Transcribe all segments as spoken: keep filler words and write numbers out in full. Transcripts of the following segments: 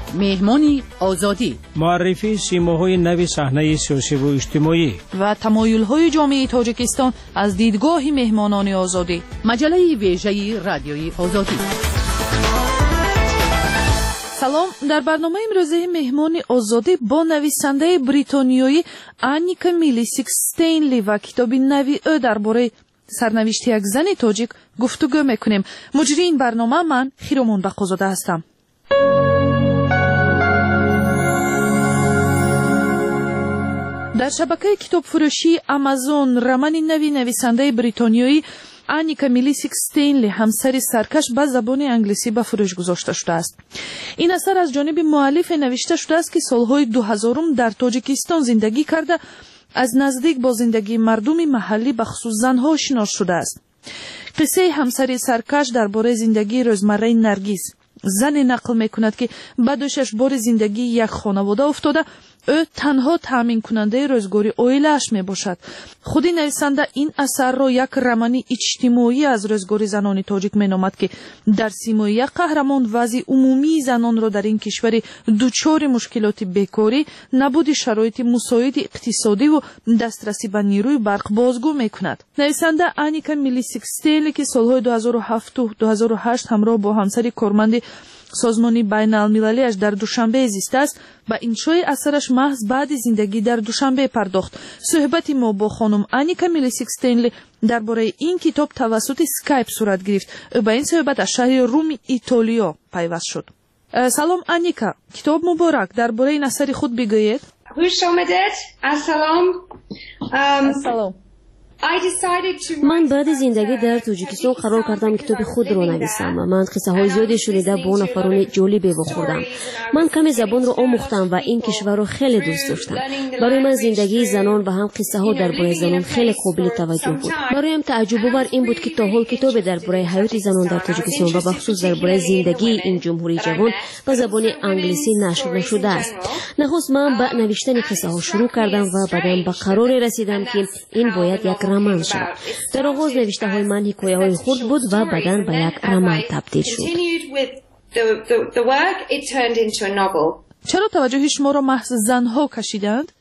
مهمانی آزادی، معرفی سیماهای نوی صحنه سیاسی و اجتماعی و تمایل‌های جامعه تاجیکستان از دیدگاه مهمانان آزادی. مجله ویژه رادیوی آزادی. سلام، در برنامه امروزه مهمان آزادی با نویسنده بریتانیایی آنیکا میلیسیک ستینلی و کتاب نوی او درباره سرنوشت یک زن تاجیک گفتگو میکنیم. مجری این برنامه من خیرمون بقازاده هستم. در شبکه کتاب فروشی آمازون رمان نوی نویسنده بریتانیایی آنیکا میلیسیک ستینلی همسر سرکش به زبان انگلیسی به فروش گذاشته شده است. این اثر از جانب مؤلف نوشته شده است که سالهای دو هزارم در تاجیکستان زندگی کرده، از نزدیک با زندگی مردم محلی به خصوص زنها آشنا شده است. قصه همسر سرکش درباره زندگی روزمره نرگیز، زن نقل میکند که بعد از شش بار زندگی یک خانواده افتاده، او تنها تامین کننده روزگاری عائله‌اش می باشد. خودی نویسنده این اثر را یک رمان اجتماعی از روزگاری زنان تاجیک می نامد که در سیمای یک قهرمان وضع عمومی زنان را در این کشور دچار مشکلات بیکاری، نبود شرایط مساعد اقتصادی و دسترسی به نیروی برق بازگو می کند. نویسنده آنیکا میلیسیک ستینلی که سالهای دو هزار و هفت و دو هزار و هشت همراه با همسر کارمند سازمانی بین المللیش در دوشنبه زیسته است، با انشای اثرش محض بعد زندگی در دوشنبه پرداخت. صحبت ما با خانم آنیکا میلیسیک ستینلی درباره این کتاب توسط اسکایپ صورت گرفت. او با این صحبت از شهر روم ایتالیا پیوست شد. سلام آنیکا، کتاب مبارک. درباره این اثر خود بگویید. خوش آمدید. السلام. سلام. من بعد زندگی در تاجیکستان قرار کردم کتاب خود را نویسم. من قصه های زیادی شنیده با نفران جالبی بخوردم. من کمی زبان را آموختم و این کشور را خیلی دوست داشتم. برای من زندگی زنان و هم قصه ها درباره زنان خیلی قابل توجه بود. برایم تعجب آور این بود که تا حال کتاب درباره حیات زنان در تاجیکستان و بخصوص درباره زندگی این جمهوری جوان به زبان انگلیسی نشر نشده است. نخست من با نوشتن قصه ها شروع کردم و بعدم به قرار رسیدم که این باید یک رمان شد. در آغاز نوشته های من حکایه های خود بود و بعداً به یک رمان تبدیل شد. چرا توجه شما را محض زنها کشیدند؟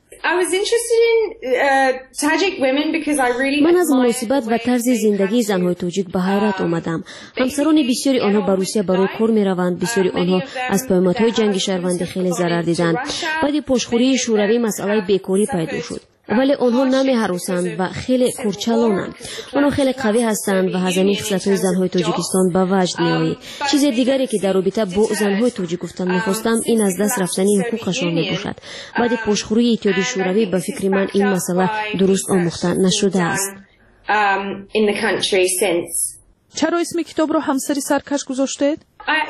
من از مناسبت و طرز زندگی زنهای تاجیک به حیرت آمدم. همسران بسیاری آنها به روسیه برای کار می روند. بسیاری آنها از پیامدهای جنگ شهروندی خیلی ضرر دیدند. بعد پشتخوری شوروی مسئله بیکاری پیدا شد، ولی آنها نمی هراسند و خیلی کورچالانند. آنها خیلی قوی هستند و از این خصلت‌های زنهای تاجیکستان به وجد می آید. چیز دیگری که در رابطه با زنهای تاجیک گفتن می‌خواستم این از دست رفتنی حقوقشان می باشد. بعد پشتخوری اتحادیه شوروی به فکر من این مسئله درست آموخته نشده است. چرا اسم کتاب رو همسر سرکش گذاشتید؟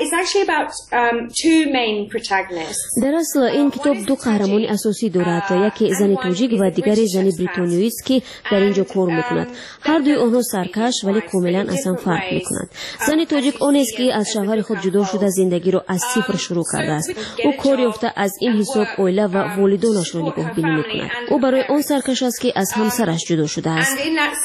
در اصل این کتاب دو قهرمان اساسی دارد، یکی زن تاجیک و دیگری زن بریتانیایی است که در اینجا کار میکند. هر دوی آنها سرکش ولی کاملا اصلا فرق میکنند. زن تاجیک آن است که از شوهر خود جدا شده زندگی را از صفر شروع کرده است. او کار یافته از این حساب عائله و والدانش را نگهبانی میکند. او برای آن سرکش است که از همسرش جدا شده است.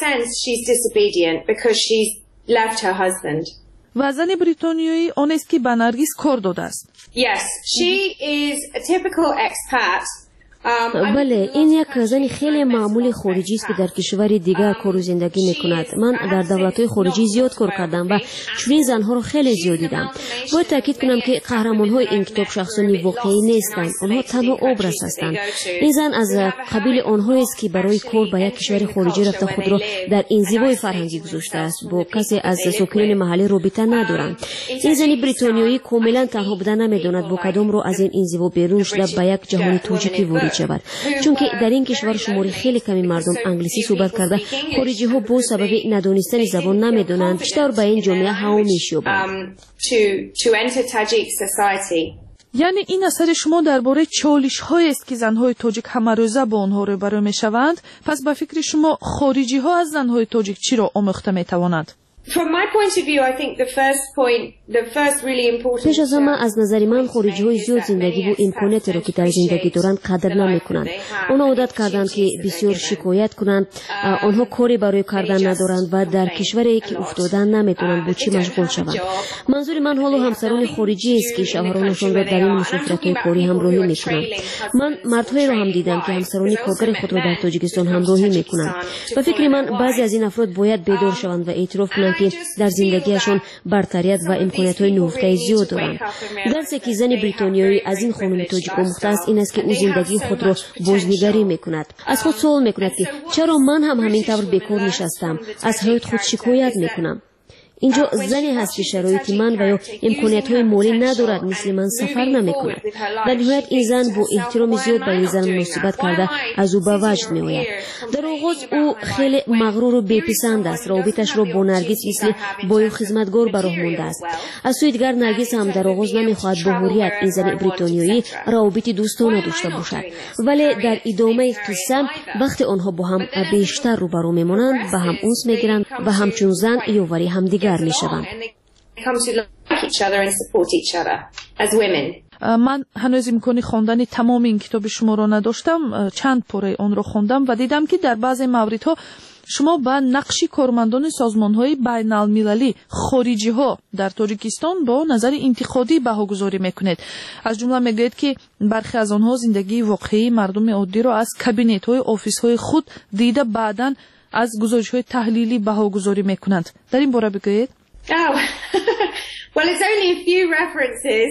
و زن بریتانیایی آن است که به نرگس کار داده است. Yes, she is a typical expat. بله، این یک زن خیلی معمولی خارجی است که در کشور دیگر کار و زندگی میکند. من در دولت‌های خارجی زیاد کار کردم و چنین زنها رو خیلی زیاد دیدم. باید تاکید کنم که قهرمان‌های این کتاب شخصانی واقعی نیستند، آنها تنها ابراز هستند. این زن از قبیل آنها است که برای کار به یک کشور خارجی رفته خود را در انزوای فرهنگی گذاشته است. با کسی از ساکنین محلی رابطه ندارند. این زن بریتانیایی کاملا تنها بودن نمیداند با کدام رو از این انزوا بیرون شده به یک جهان تاجیکی وارد شود، چون که در این کشور شماری خیلی کمی مردم انگلیسی صحبت کرده. خارجی ها با سبب ندانستن زبان نمیدونند بیشتر به این جامعه هوامیش یابند. یعنی این اثر شما درباره چالش هایی است که زنهای تاجیک همه روزه با آنها روبرو میشوند. پس به فکر شما خارجی ها از زنهای تاجیک چی را آموخته میتوانند؟ From my point of view, I think the first point پیش از همه از نظر من خارجی های زیاد زندگی و امکاناتی رو که در زندگی دارند قدر نمیکنند. آنها عادت کردند که بسیار شکایت کنند، آنها کاری برای کردن ندارند و در کشوری که افتادن نمیتونند با چی مشغول شوند. منظور من حالا همسران خارجی است که شوهرانشان را در این مسافرت‌های کاری همراهی میکنند. من مردهایی را هم دیدم که همسران کارگر خود را در تاجیکستان همراهی میکنند و فکر من بعضی از این افراد باید بیدار شوند و اعتراف کنند که در زندگیشان برتریت و امکانات‌های نهفته زیاد دارند. درسی که زن بریتانیایی از این خانم تاجیک آموخته است این است که او زندگی خود را بازنگری میکند. از خود سوال میکند که چرا من هم همین طور بیکار نشستم، از حیات خود شکایت میکنم. اینجا زنی هست که شرایط من و یا امکانیت‌های مالی ندارد، مثل من سفر نمی‌کند. در نهایت این زن با احترام زیاد برای زن مناسبت کرده از او به وجد می‌آید. در آغاز او خیلی مغرور و بی‌پسند است. رابطش را با نرگس مثل بای و خدمتگار به راه مانده است. از سوی دیگر نرگس هم در آغاز نمی‌خواهد با حریت این زن بریتانیایی رابطه دوستانه داشته باشد. ولی در ادامه قصه وقتی آنها با هم بیشتر روبرو می‌مانند به هم انس می‌گیرند و همچون زن یاوری همدیگر میشوند. من هنوز امکان خواندن تمام این کتاب شما را نداشتم، چند پاره آن را خواندم و دیدم که در بعضی موردها شما با نقش کارمندان سازمان‌های بین‌المللی خارجی‌ها در تاجیکستان با نظر انتقادی بهاگذاری می‌کنید. از جمله میگوید که برخی از آنها زندگی واقعی مردم عادی را از کابینت‌های آفیس‌های خود دیده بعداً از گزارش‌های تحلیلی بهاگذاری می‌کنند. در این باره بگویید. Oh, well, it's only a few references.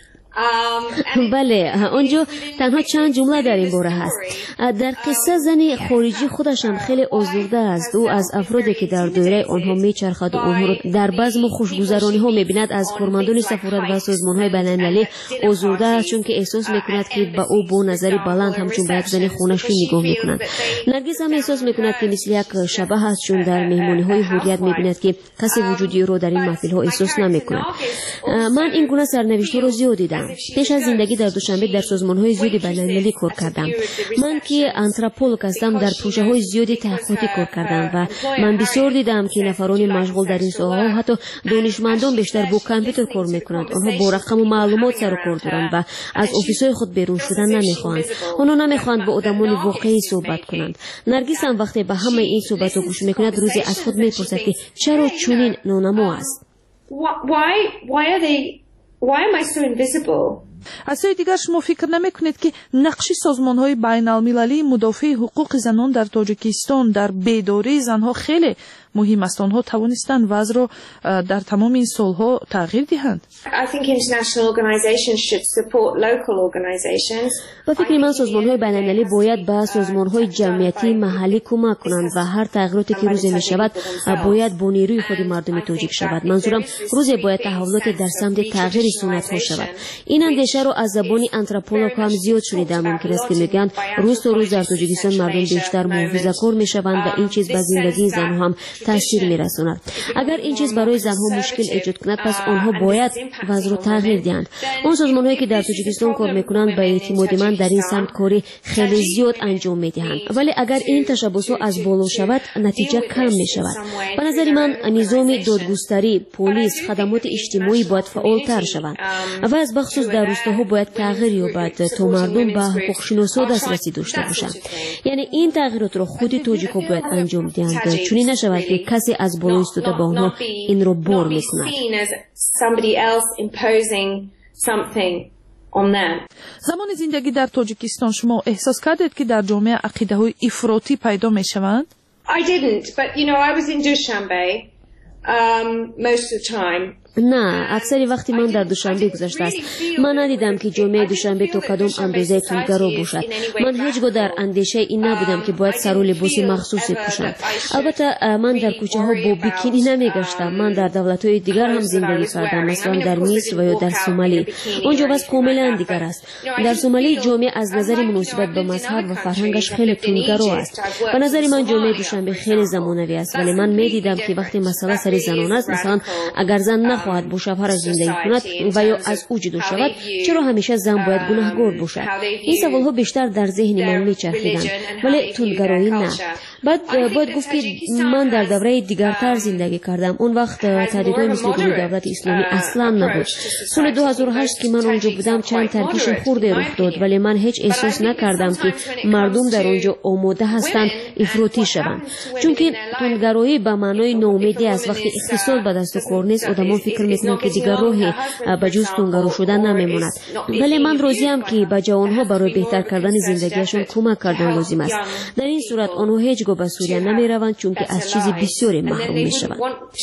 بله، آنجا تنها چند جمله در این باره هست. در قصه زن خارجی خودش هم خیلی آزرده است. او از افرادی که در دایره آنها میچرخد و آنها را در بزم خوشگذرانی ها میبیند از کارمندان سفارت و سازمان‌های بین‌المللی آزرده است، چون که احساس میکند که به او با نظر بلند همچون به یک زن خونشی نگاه میکنند. نرگس هم احساس میکند که مثل یک شبح است، چون در مهمانی‌های حریت میبیند که کسی وجودی را در این محفل‌ها احساس نمیکند. من این گونه سرنوشت‌ها را زیاد دیدم. پیش از زندگی در دوشنبه در سازمان‌های زیادی بین‌المللی کار کردم. من که آنتروپولوژ هستم در پروژه‌های زیادی تحقیقاتی کار کردم و من بسیار دیدم که نفران مشغول در این ساحه حتی دانشمندان بیشتر با کامپیوتر کار می‌کنند. آنها با رقم و معلومات سر و کار دارند و از آفیس‌های خود بیرون شدن نمی‌خواهند. آنها نمی‌خواهند با آدمان واقعی صحبت کنند. نرگس هم وقتی به همه این صحبت‌ها گوش می‌کند روزی از خود می‌پرسد که چرا چنین نانما است. Why why are they Why am I so invisible? از سوی دیگر شما فکر نمی‌کنید که نقش سازمان‌های بین‌المللی مدافع حقوق زنان در تاجیکستان در بیداری زنها خیلی مهم است؟ آنها توانستند وضع را در تمام این سالها تغییر دهند. I think international organizations should support local organizations. و فکر من سازمان‌های بین‌المللی باید به سازمان‌های جمعیتی محلی کمک کنند و هر تغییراتی که روزی می‌شود باید با نیروی خود مردم تاجیک شود. منظورم روزی باید تحولات در سمت تغییر سنت‌ها شود. این اندیشه رو از زبان آنتروپولوژ هم زیاد شنیدم. ممکن است که میگن روز تا روز در تاجیکستان مردم بیشتر محافظه‌کار می‌شوند و این چیز به زندگی زن‌ها هم تاثیر می‌رساند. اگر این چیز برای زن‌ها مشکل ایجاد کند پس آنها باید وضع را تغییر دهند. اون سازمان‌هایی که در تاجیکستان کار می‌کنند به اعتماد من در این سمت کاری خیلی زیاد انجام می‌دهند. ولی اگر این تشبسات از بالا شود نتیجه کم می‌شود. به نظر من نظام دادگستری، پلیس، خدمات اجتماعی باید فعال‌تر شوند و از بخصوص در روستاها باید تغییر یابد تا مردم به حقوق شناسا دسترسی داشته باشند. یعنی این تغییرات را خود تاجیک‌ها باید انجام دهند، چون نشود که کسی از بالا ایستاده با آنها این را بار می‌کند. زمان زندگی در تاجیکستان شما احساس کردید که در جامعه عقیده‌های افراطی پیدا می‌شوند؟ I didn't, but you know, I was in Dushanbe um, most of the time. نه، اکثر وقتی من در دوشنبه گذشته است. من ندیدم که جامعه دوشنبه تا کدام اندازه تندگرا باشد. من هیچگاه در اندیشه این نبودم که باید سر و لباس مخصوصی پوشم. البته من در کوچه ها با بیکینی نمیگشتم. من در دولت‌های دیگر هم زندگی کردم، مثلا در مصر و یا در سومالی. اونجا بس کاملا دیگر است. در سومالی جامعه از نظر مناسبت به مذهب و فرهنگش خیلی تندگرا است. به نظر من جامعه دوشنبه خیلی زمانوی است، ولی من میدیدم که وقتی مسئله سر زنان است، مثلا اگر زن نخواهد نمیخواهد با شوهرش زندگی کند و یا از او جدا شود، چرا همیشه زن باید گناهکار باشد؟ این سوالها بیشتر در ذهن من میچرخیدند، ولی طولگرایی نه. بعد باید گفت که من در دوره دیگرتر زندگی کردم. اون وقت تهدیدهای مثل گروه دولت اسلامی اصلا نبود. سال دو هزار و هشت که من اونجا بودم چند ترکیش خورده رخ داد، ولی من هیچ احساس نکردم که مردم در اونجا آماده هستند افراطی شوند، چون که طولگرایی به معنای ناامیدی است. وقتی اقتصاد به دست کار نیست، آدم‌ها فکر میکنند که دیگر راهی به جز طولگرا شدن نمیماند. ولی من راضیم که به جوانها برای بهتر کردن زندگیشون کمک کردن لازم است. در این صورت آنها هیچگاه به سوریه نمیروند، چون که از چیزی بسیاری محروم میشوند.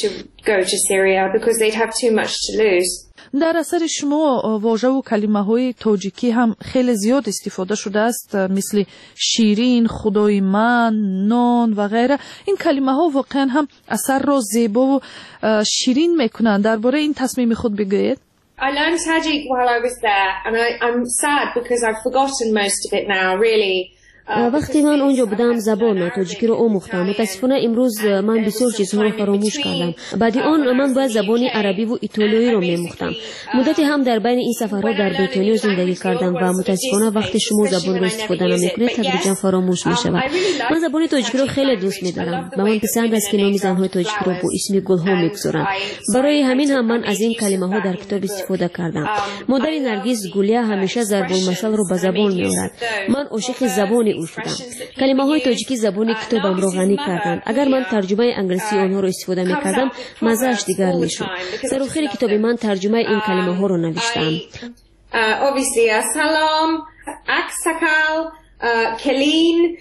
در اثر شما واژه و کلمه های تاجیکی هم خیلی زیاد استفاده شده است، مثل شیرین، خدای من، نان و غیره. این کلمه ها واقعا هم اثر را زیبا و شیرین میکنند. درباره این تصمیم خود بگویید. I learned Tajik while I was there, and I, I'm sad because I've forgotten most of it now, really. وقتی من اونجا بودم زبان تاجیکی رو آموختم. متاسفانه امروز من بسیار چیزها رو فراموش کردم. بعد آن من باید زبان عربی و ایتالیایی رو می‌آموختم. مدتی هم در بین این سفرها در بریتانیا زندگی کردم و متاسفانه وقتی شما زبان رو استفاده نمی‌کنید تدریجاً فراموش می‌شود. من زبان تاجیکی رو خیلی دوست می‌دارم و من پسند است که نام زن‌های تاجیکی رو با اسم گل‌ها می‌گذارند. برای همین هم من از این کلمه‌ها در کتاب استفاده کردم. مادر نرگس گولیا همیشه ضرب المثل رو به زبان می‌آورد. من عاشق زبان او شدم. کلمه های تاجیکی زبان کتابم رو غنی کردند. اگر من ترجمه انگلیسی آنها رو استفاده می‌کردم مزه‌اش دیگر می‌شد. در آخر کتاب من ترجمه این کلمه ها رو نوشتم. Obviously salam, aksakal, kelin,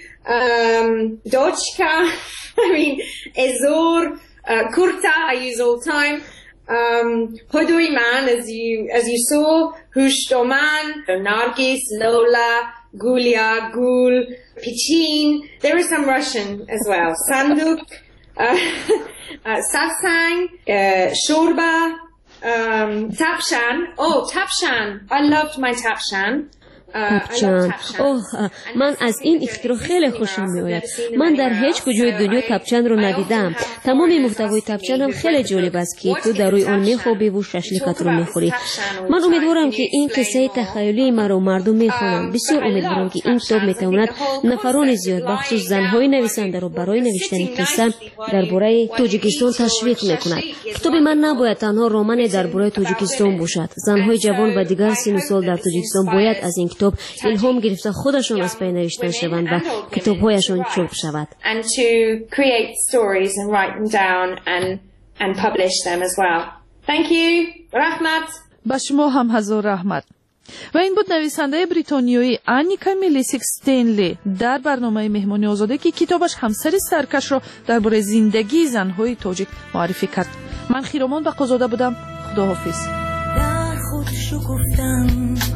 dochka, I mean ezor, kurta I use all the time. Um, Hodui man, as you as you saw, Hushtoman, Nargis, Lola, Gulia, Gul, Pichin. There is some Russian as well. Sanduk, uh, uh, Safsang, uh, Shorba, um, Tapshan. Oh, Tapshan. I loved my Tapshan. تپچان. اوه من از این اختراع خیلی خوشم میآید. من در هیچ کجای دنیا تپچان رو ندیدم. تمام محتوای تپچان هم خیلی جالب است که تو در روی آن میخوابی و ششلیکت رو میخوری. من امیدوارم که این قصه تخیلی مرا مردم میخوانند. بسیار امیدوارم که این کتاب میتواند نفران زیاد بخصوص زنهای نویسنده رو برای نوشتن قصه درباره تاجیکستان تشویق میکند. کتاب من نباید تنها رمان درباره تاجیکستان باشد. زنهای جوان و دیگر سن و سال در تاجیکستان باید از این کتاب الهام گرفته خودشون از پی نوشتن شوند و کتاب‌هایشون چاپ شود. And to create stories and write them down and and publish them as well. Thank you. رحمت. با شما هم هزار رحمت. و این بود نویسنده بریتانیایی آنیکا میلیسیک استینلی در برنامه مهمانی آزاده که کتابش همسر سرکش را درباره زندگی زن‌های تاجیک معرفی کرد. من خیرامان بقازاده بودم. خداحافظ. در خود شکفتم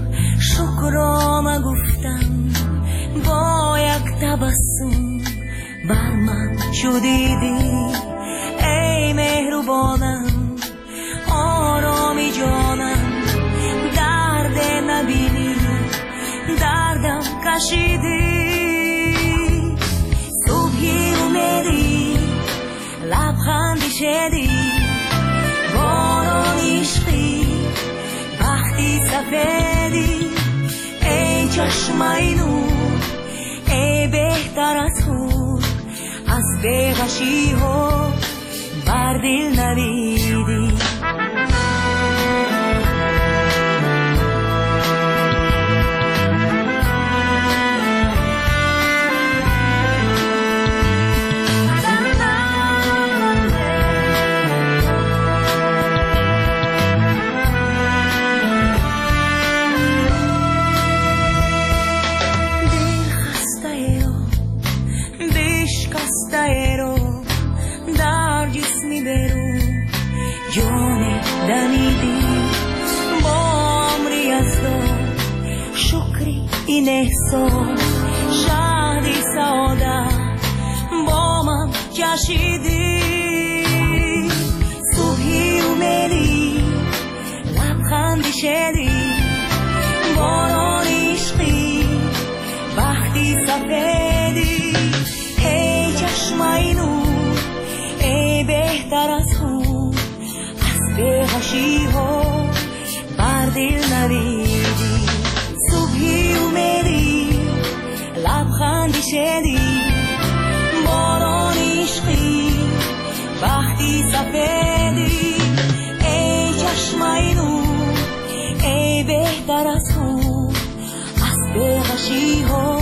شکرام گفتم با یک تبسم بر من شدیدی ای مهربانم آرامی جانم درد نبینی دردم کشیدی صبحی اومدی لبخندی شدی باران عشقی وقتی سفیدی ای چشمای نور ای بهتر از خود از بیغشی ها بر دل نویدی در جسمی برو جان دمیدی با عمری از دو شکری این احساس شادی سعادت با من جشیدی صبحی اومدی لبخندی شدی باران عشقی وقتی سفیدی ای چشمای نور ای بهتر از خود از بیغشی سفیدی ای چشمای نور ای بهتر از خون از بغشی ها